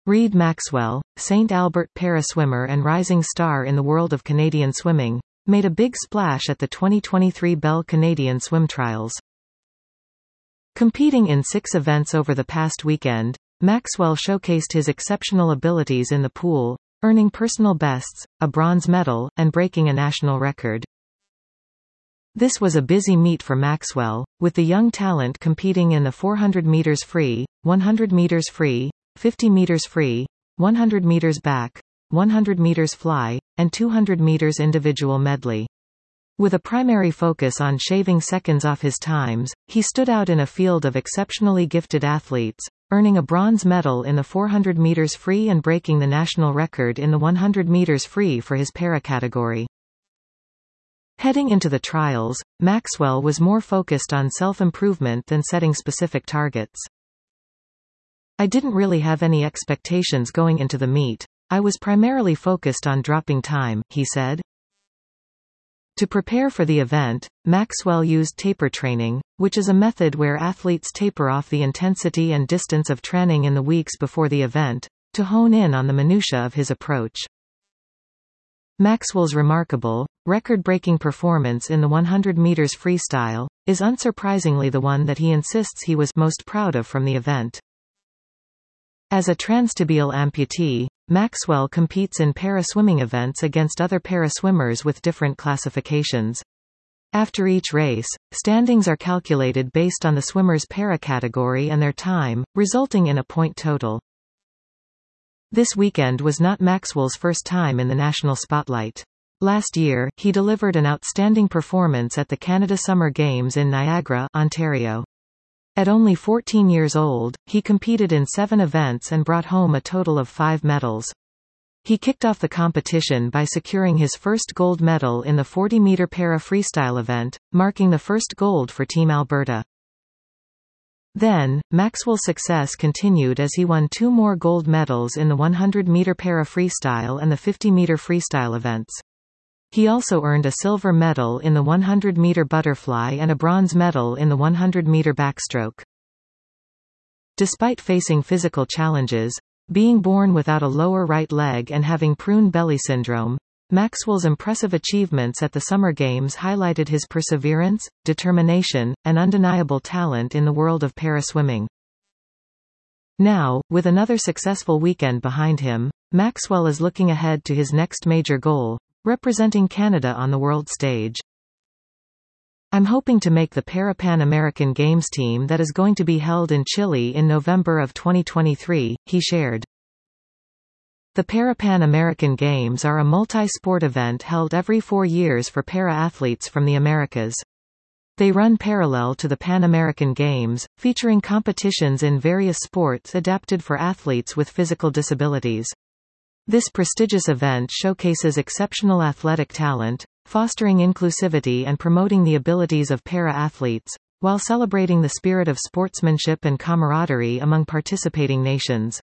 Reid Maxwell, St. Albert para-swimmer and rising star in the world of Canadian swimming, made a big splash at the 2023 Bell Canadian Swim Trials. Competing in 6 events over the past weekend, Maxwell showcased his exceptional abilities in the pool, earning personal bests, a bronze medal, and breaking a national record. This was a busy meet for Maxwell, with the young talent competing in the 400 meters free, 100 meters free, 50 meters free, 100 meters back, 100 meters fly, and 200 meters individual medley. With a primary focus on shaving seconds off his times, he stood out in a field of exceptionally gifted athletes, earning a bronze medal in the 400 meters free and breaking the national record in the 100 meters free for his para category. Heading into the trials, Maxwell was more focused on self-improvement than setting specific targets. "I didn't really have any expectations going into the meet. I was primarily focused on dropping time," he said. To prepare for the event, Maxwell used taper training, which is a method where athletes taper off the intensity and distance of training in the weeks before the event, to hone in on the minutiae of his approach. Maxwell's remarkable, record-breaking performance in the 100 meters freestyle is unsurprisingly the one that he insists he was most proud of from the event. As a transtibial amputee, Maxwell competes in para-swimming events against other para-swimmers with different classifications. After each race, standings are calculated based on the swimmer's para-category and their time, resulting in a point total. This weekend was not Maxwell's first time in the national spotlight. Last year, he delivered an outstanding performance at the Canada Summer Games in Niagara, Ontario. At only 14 years old, he competed in 7 events and brought home a total of 5 medals. He kicked off the competition by securing his first gold medal in the 40-meter para-freestyle event, marking the first gold for Team Alberta. Then, Maxwell's success continued as he won 2 more gold medals in the 100-meter para-freestyle and the 50-meter freestyle events. He also earned a silver medal in the 100-meter butterfly and a bronze medal in the 100-meter backstroke. Despite facing physical challenges, being born without a lower right leg and having prune belly syndrome, Maxwell's impressive achievements at the Summer Games highlighted his perseverance, determination, and undeniable talent in the world of para-swimming. Now, with another successful weekend behind him, Maxwell is looking ahead to his next major goal: representing Canada on the world stage. "I'm hoping to make the Para-Pan American Games team that is going to be held in Chile in November of 2023, he shared. The Para-Pan American Games are a multi-sport event held every 4 years for para-athletes from the Americas. They run parallel to the Pan American Games, featuring competitions in various sports adapted for athletes with physical disabilities. This prestigious event showcases exceptional athletic talent, fostering inclusivity and promoting the abilities of para-athletes, while celebrating the spirit of sportsmanship and camaraderie among participating nations.